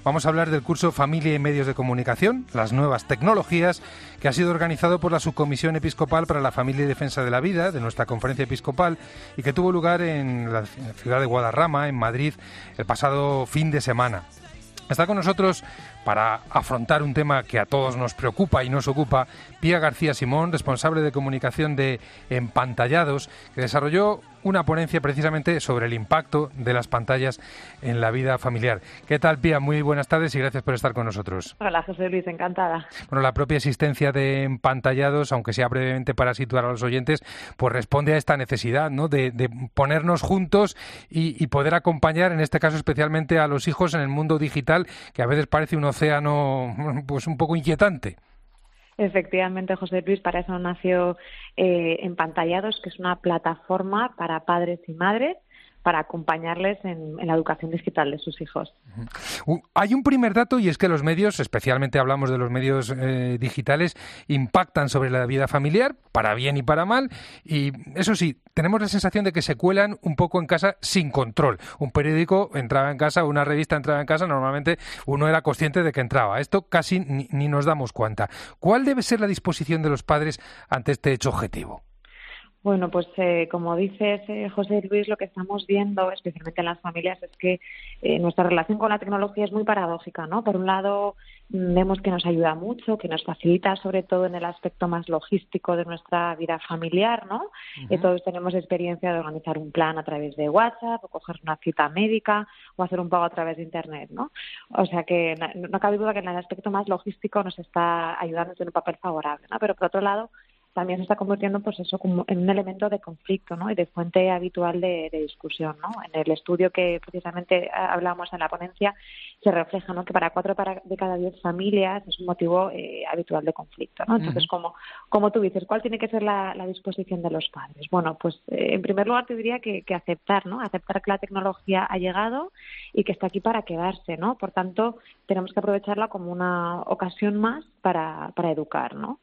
Vamos a hablar del curso Familia y Medios de Comunicación, las nuevas tecnologías, que ha sido organizado por la Subcomisión Episcopal para la Familia y Defensa de la Vida de nuestra Conferencia Episcopal y que tuvo lugar en la ciudad de Guadarrama, en Madrid, el pasado fin de semana. Está con nosotros para afrontar un tema que a todos nos preocupa y nos ocupa, Pía García Simón, responsable de comunicación de Empantallados, que desarrolló una ponencia precisamente sobre el impacto de las pantallas en la vida familiar. ¿Qué tal, Pía? Muy buenas tardes y gracias por estar con nosotros. Hola, José Luis, encantada. Bueno, la propia existencia de Empantallados, aunque sea brevemente para situar a los oyentes, pues responde a esta necesidad, ¿no?, de ponernos juntos y poder acompañar, en este caso especialmente a los hijos en el mundo digital, que a veces parece un océano pues un poco inquietante. Efectivamente, José Luis, para eso nació Empantallados, que es una plataforma para padres y madres para acompañarles en la educación digital de sus hijos. Hay un primer dato y es que los medios, especialmente hablamos de los medios digitales, impactan sobre la vida familiar, para bien y para mal, y eso sí, tenemos la sensación de que se cuelan un poco en casa sin control. Un periódico entraba en casa, una revista entraba en casa, normalmente uno era consciente de que entraba. Esto casi ni nos damos cuenta. ¿Cuál debe ser la disposición de los padres ante este hecho objetivo? Bueno, pues como dices, José Luis, lo que estamos viendo, especialmente en las familias, es que nuestra relación con la tecnología es muy paradójica, ¿no? Por un lado, vemos que nos ayuda mucho, que nos facilita, sobre todo en el aspecto más logístico de nuestra vida familiar, ¿no? Uh-huh. Todos tenemos experiencia de organizar un plan a través de WhatsApp, o coger una cita médica, o hacer un pago a través de Internet, ¿no? O sea que no cabe duda que en el aspecto más logístico nos está ayudando, tiene un papel favorable, ¿no? Pero por otro lado, también se está convirtiendo, pues eso, como en un elemento de conflicto, ¿no? Y de fuente habitual de discusión, ¿no? En el estudio que precisamente hablamos en la ponencia se refleja, ¿no?, que para 4 de cada 10 familias es un motivo habitual de conflicto, ¿no? Entonces, como tú dices, ¿cuál tiene que ser la disposición de los padres? Bueno, pues en primer lugar te diría que aceptar, ¿no? Aceptar que la tecnología ha llegado y que está aquí para quedarse, ¿no? Por tanto, tenemos que aprovecharla como una ocasión más para educar, ¿no?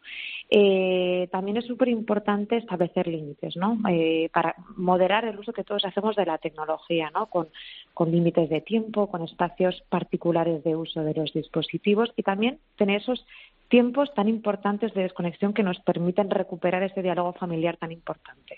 También es súper importante establecer límites, ¿no? Para moderar el uso que todos hacemos de la tecnología, ¿no? Con límites de tiempo, con espacios particulares de uso de los dispositivos y también tener esos tiempos tan importantes de desconexión que nos permiten recuperar ese diálogo familiar tan importante.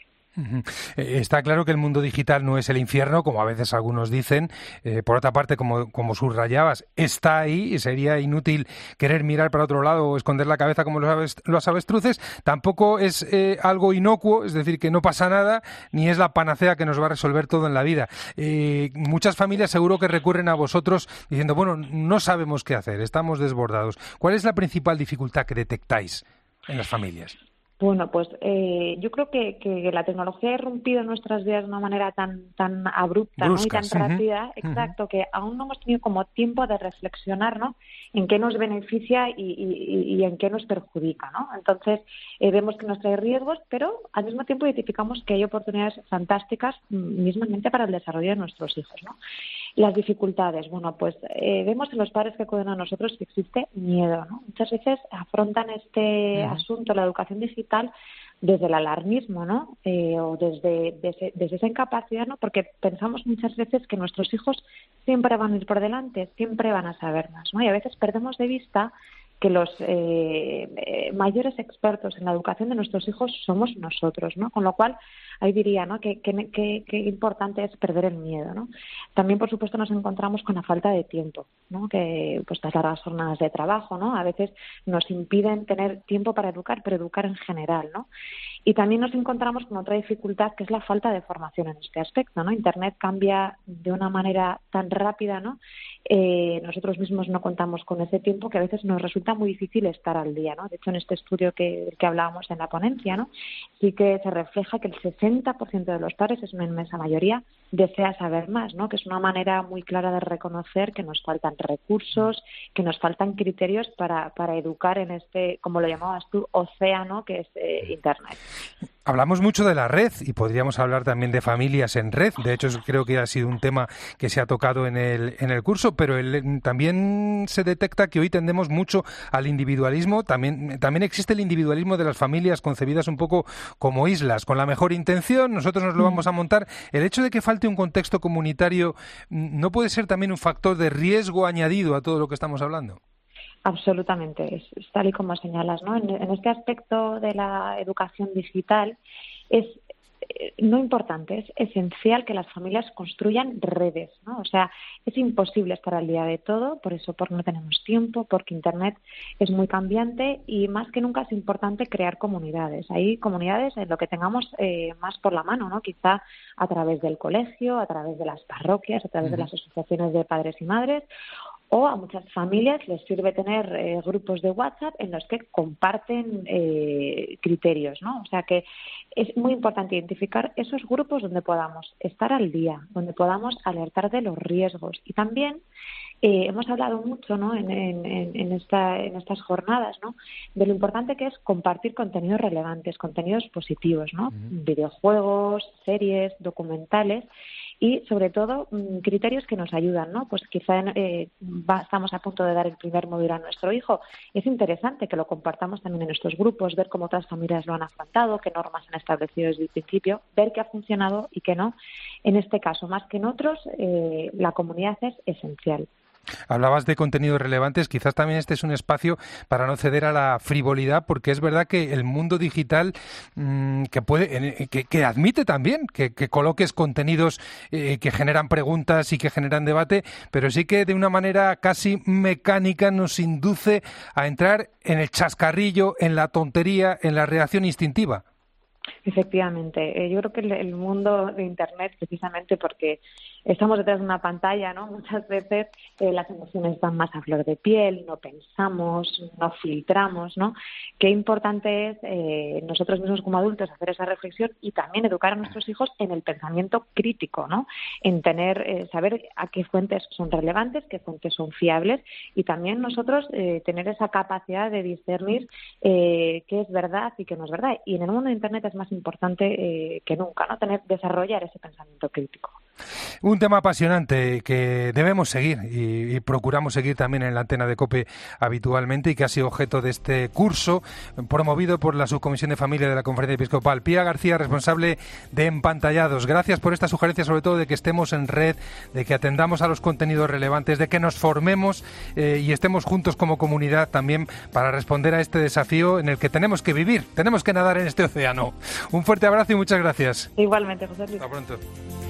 Está claro que el mundo digital no es el infierno, como a veces algunos dicen. Por otra parte, como subrayabas, está ahí y sería inútil querer mirar para otro lado o esconder la cabeza como los avestruces. Tampoco es algo inocuo, es decir, que no pasa nada, ni es la panacea que nos va a resolver todo en la vida. Muchas familias seguro que recurren a vosotros diciendo, bueno, no sabemos qué hacer, estamos desbordados. ¿Cuál es la principal dificultad que detectáis en las familias? Bueno, pues yo creo que la tecnología ha irrumpido en nuestras vidas de una manera tan abrupta, ¿no?, y tan rápida, exacto, que aún no hemos tenido como tiempo de reflexionar, ¿no?, en qué nos beneficia y en qué nos perjudica, ¿no? Entonces, vemos que nos trae riesgos, pero al mismo tiempo identificamos que hay oportunidades fantásticas mismamente para el desarrollo de nuestros hijos, ¿no? Las dificultades, bueno, pues vemos en los padres que acuden a nosotros que existe miedo, ¿no? Muchas veces afrontan este asunto, la educación digital, desde el alarmismo, ¿no? O desde esa incapacidad, ¿no? Porque pensamos muchas veces que nuestros hijos siempre van a ir por delante, siempre van a saber más, ¿no? Y a veces perdemos de vista que los mayores expertos en la educación de nuestros hijos somos nosotros, ¿no? Con lo cual, ahí diría, ¿no?, que importante es perder el miedo, ¿no? También, por supuesto, nos encontramos con la falta de tiempo, ¿no? Que pues las largas jornadas de trabajo, ¿no?, a veces nos impiden tener tiempo para educar, pero educar en general, ¿no? Y también nos encontramos con otra dificultad, que es la falta de formación en este aspecto, ¿no? Internet cambia de una manera tan rápida, ¿no? Nosotros mismos no contamos con ese tiempo que a veces nos resulta muy difícil estar al día, ¿no? De hecho, en este estudio del que hablábamos en la ponencia, ¿no?, sí que se refleja que el 60% de los padres, es una inmensa mayoría, desea saber más, ¿no? Que es una manera muy clara de reconocer que nos faltan recursos, que nos faltan criterios para educar en este, como lo llamabas tú, océano que es Internet. Hablamos mucho de la red y podríamos hablar también de familias en red. De hecho, creo que ha sido un tema que se ha tocado en el curso, pero también se detecta que hoy tendemos mucho al individualismo. También existe el individualismo de las familias concebidas un poco como islas, con la mejor intención. Nosotros nos lo vamos a montar. El hecho de que falte un contexto comunitario, ¿no puede ser también un factor de riesgo añadido a todo lo que estamos hablando? Absolutamente, es tal y como señalas, ¿no? En este aspecto de la educación digital es no importante, es esencial que las familias construyan redes, ¿no? O sea, es imposible estar al día de todo, porque no tenemos tiempo, porque Internet es muy cambiante y más que nunca es importante crear comunidades. Hay comunidades en lo que tengamos más por la mano, ¿no? Quizá a través del colegio, a través de las parroquias, a través de las asociaciones de padres y madres. O a muchas familias les sirve tener grupos de WhatsApp en los que comparten criterios, ¿no? O sea que es muy importante identificar esos grupos donde podamos estar al día, donde podamos alertar de los riesgos. Y también hemos hablado mucho, ¿no? en estas jornadas, ¿no? De lo importante que es compartir contenidos relevantes, contenidos positivos, ¿no? Videojuegos, series, documentales. Y, sobre todo, criterios que nos ayudan, ¿no? Pues quizá estamos a punto de dar el primer móvil a nuestro hijo. Es interesante que lo compartamos también en nuestros grupos, ver cómo otras familias lo han afrontado, qué normas han establecido desde el principio, ver qué ha funcionado y qué no. En este caso, más que en otros, la comunidad es esencial. Hablabas de contenidos relevantes, quizás también este es un espacio para no ceder a la frivolidad, porque es verdad que el mundo digital que admite también que coloques contenidos que generan preguntas y que generan debate, pero sí que de una manera casi mecánica nos induce a entrar en el chascarrillo, en la tontería, en la reacción instintiva. Efectivamente, yo creo que el mundo de Internet, precisamente porque estamos detrás de una pantalla, ¿no? Muchas veces las emociones están más a flor de piel, no pensamos, no filtramos, ¿no? Qué importante es nosotros mismos como adultos hacer esa reflexión y también educar a nuestros hijos en el pensamiento crítico, ¿no? En saber a qué fuentes son relevantes, qué fuentes son fiables y también nosotros tener esa capacidad de discernir qué es verdad y qué no es verdad. Y en el mundo de Internet es más importante que nunca, ¿no? Desarrollar ese pensamiento crítico. Un tema apasionante que debemos seguir y procuramos seguir también en la antena de COPE habitualmente y que ha sido objeto de este curso promovido por la Subcomisión de Familia de la Conferencia Episcopal. Pía García, responsable de Empantallados. Gracias por esta sugerencia, sobre todo de que estemos en red, de que atendamos a los contenidos relevantes, de que nos formemos y estemos juntos como comunidad también para responder a este desafío en el que tenemos que vivir, tenemos que nadar en este océano. Un fuerte abrazo y muchas gracias. Igualmente, José Luis. Hasta pronto.